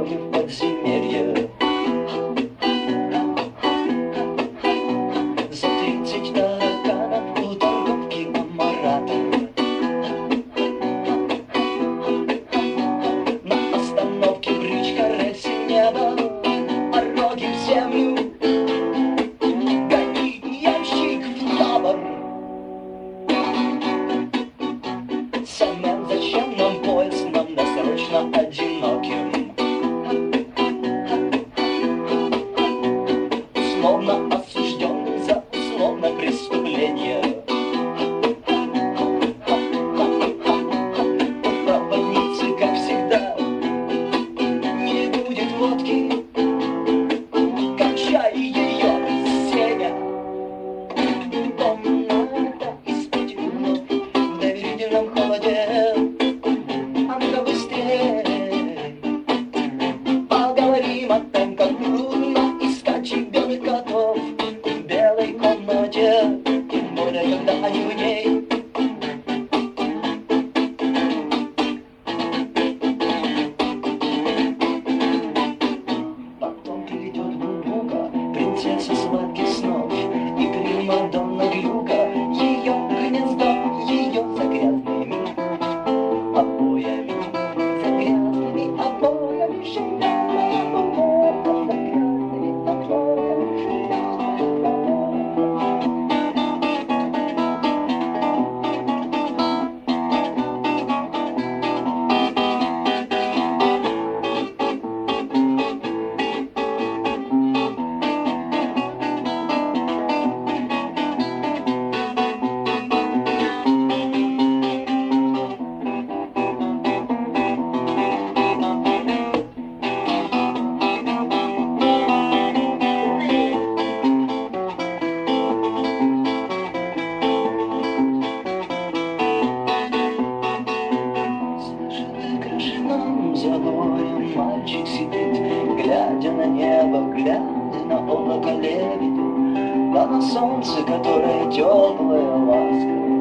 дороги в подземелье. За 30 тараканов у торговки Амарата. На остановке бричка, рельсы неба, пороги в землю. Гони, ямщик, в табор. Семен, зачем нам поезд, нам досрочно одиноким? Условно осужденный за условное преступление. У проводницы, как всегда, не будет водки. Кончай ее, Сеня. Комната из 5 минут в доверительном холоде. А ну-ка быстрее поговорим о том, как трудно искать чемпионных котов в белой комнате, тем более, когда они в ней. Потом приведет бубука, принцесса сладких снов и примадонна Глюка, ее гнездо, ее за грязными обоями, за грязными обоями шея, за грязными обоями шея. За горем мальчик сидит, глядя на небо, глядя на облако лебедя, да на солнце, которое теплое, ласковое.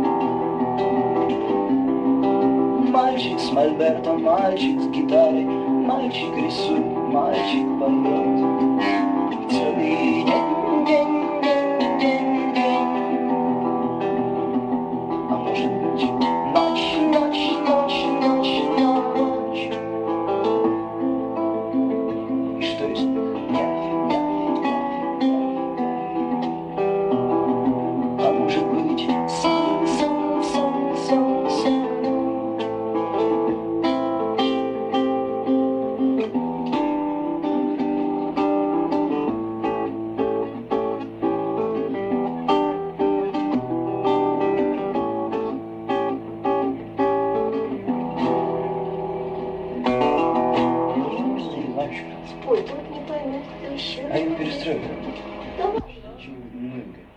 Мальчик с мольбертом, мальчик с гитарой, мальчик рисует, мальчик поет. Целый день, день, день, день, день. А может быть, ночь, ночь, ночь, ночь, ночь. И что из них? Нет. А может быть, сон, сон, сон, сон, сон. Ой, тут не поймешь, что еще. А я перестроил. Давай. Очень много.